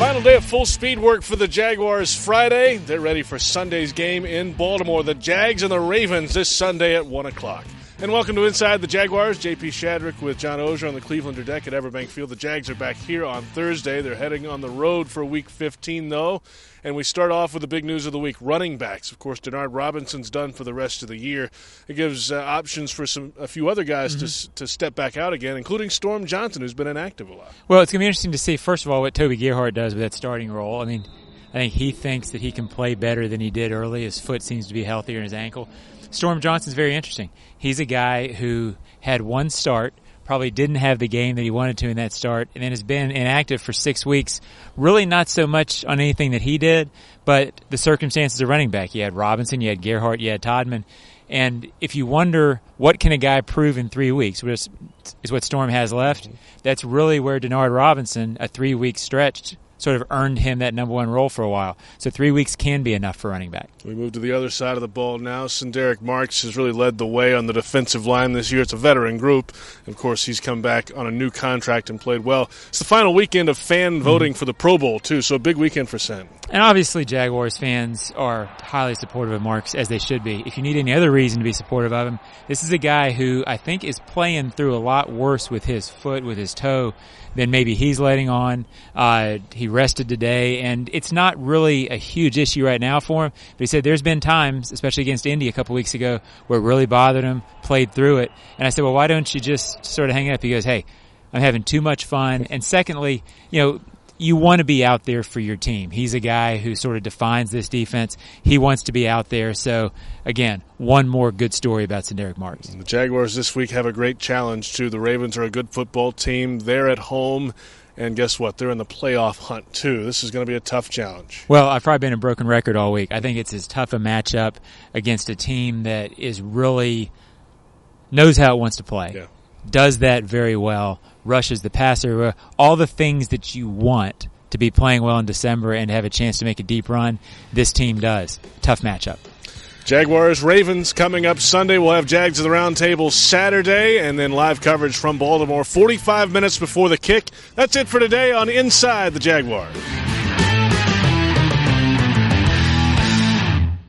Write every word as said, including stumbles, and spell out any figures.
Final day of full speed work for the Jaguars Friday. They're ready for Sunday's game in Baltimore. The Jags and the Ravens this Sunday at one o'clock. And welcome to Inside the Jaguars. J P Shadrick with John Oehser on the Clevelander deck at Everbank Field. The Jags are back here on Thursday. They're heading on the road for Week fifteen, though. And we start off with the big news of the week, running backs. Of course, Denard Robinson's done for the rest of the year. It gives uh, options for some a few other guys mm-hmm. to to step back out again, including Storm Johnson, who's been inactive a lot. Well, it's going to be interesting to see, first of all, what Toby Gerhart does with that starting role. I mean, I think he thinks that he can play better than he did early. His foot seems to be healthier in his ankle. Storm Johnson's very interesting. He's a guy who had one start, probably didn't have the game that he wanted to in that start, and then has been inactive for six weeks. Really not so much on anything that he did, but the circumstances of running back. You had Robinson, you had Gerhart, you had Todman. And if you wonder what can a guy prove in three weeks, which is what Storm has left, that's really where Denard Robinson, a three-week stretch, sort of earned him that number one role for a while. So three weeks can be enough for running back. We move to the other side of the ball now. Sindaric Marks has really led the way on the defensive line this year. It's a veteran group. Of course, he's come back on a new contract and played well. It's the final weekend of fan voting mm-hmm. for the Pro Bowl, too, so a big weekend for Sen. And obviously Jaguars fans are highly supportive of Marks, as they should be. If you need any other reason to be supportive of him, this is a guy who I think is playing through a lot worse with his foot, with his toe, than maybe he's letting on. Uh, he rested today, and it's not really a huge issue right now for him. But he said there's been times, especially against Indy a couple weeks ago, where it really bothered him, played through it. And I said, well, why don't you just sort of hang it up? He goes, hey, I'm having too much fun. And secondly, you know, you want to be out there for your team. He's a guy who sort of defines this defense. He wants to be out there. So, again, one more good story about Sindaric Marks. The Jaguars this week have a great challenge, too. The Ravens are a good football team. They're at home. And guess what? They're in the playoff hunt, too. This is going to be a tough challenge. Well, I've probably been a broken record all week. I think it's as tough a matchup against a team that is really knows how it wants to play. Yeah. Does that very well, rushes the passer, all the things that you want to be playing well in December and have a chance to make a deep run, this team does. Tough matchup. Jaguars, Ravens coming up Sunday. We'll have Jags at the Round Table Saturday, and then live coverage from Baltimore forty-five minutes before the kick. That's it for today on Inside the Jaguars.